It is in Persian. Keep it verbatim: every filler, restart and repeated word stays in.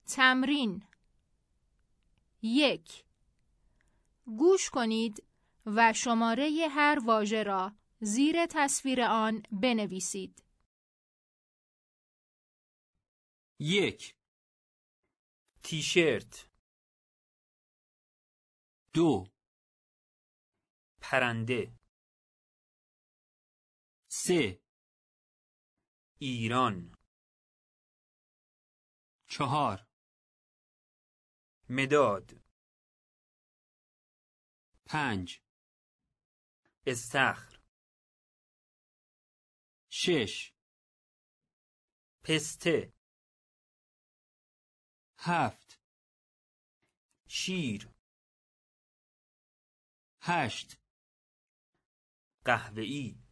تمرین یک. گوش کنید و شماره هر واژه را زیر تصویر آن بنویسید. یک. تیشرت. دو. پرنده. سه. ایران. چهار. مداد. پنج. استخر. شش. پسته. هفت. شیر. هشت. قهوه‌ای.